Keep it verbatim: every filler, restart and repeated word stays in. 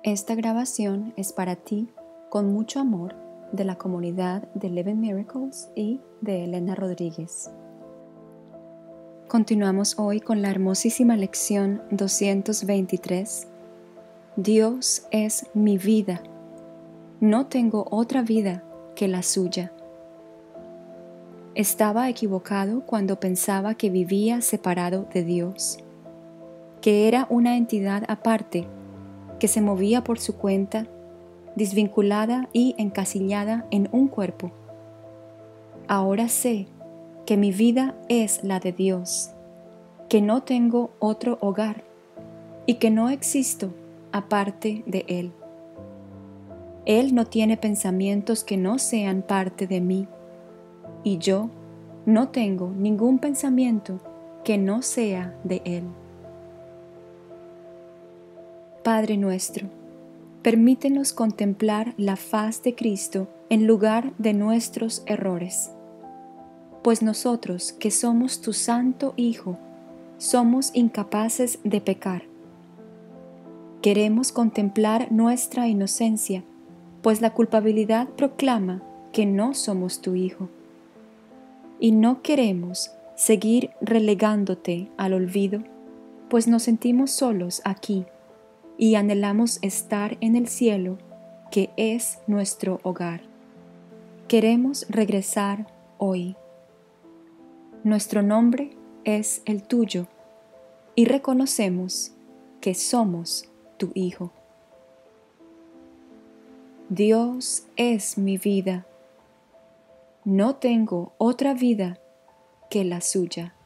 Esta grabación es para ti, con mucho amor, de la comunidad de Living Miracles y de Elena Rodríguez. Continuamos hoy con la hermosísima lección doscientos veintitrés. Dios es mi vida. No tengo otra vida que la suya. Estaba equivocado cuando pensaba que vivía separado de Dios, que era una entidad aparte, que se movía por su cuenta, desvinculada y encasillada en un cuerpo. Ahora sé que mi vida es la de Dios, que no tengo otro hogar y que no existo aparte de Él. Él no tiene pensamientos que no sean parte de mí, y yo no tengo ningún pensamiento que no sea de Él. Padre nuestro, permítenos contemplar la faz de Cristo en lugar de nuestros errores, pues nosotros que somos tu Santo Hijo, somos incapaces de pecar. Queremos contemplar nuestra inocencia, pues la culpabilidad proclama que no somos tu Hijo. Y no queremos seguir relegándote al olvido, pues nos sentimos solos aquí y anhelamos estar en el cielo, que es nuestro hogar. Queremos regresar hoy. Nuestro nombre es el tuyo y reconocemos que somos tu Hijo. Dios es mi vida. No tengo otra vida que la suya.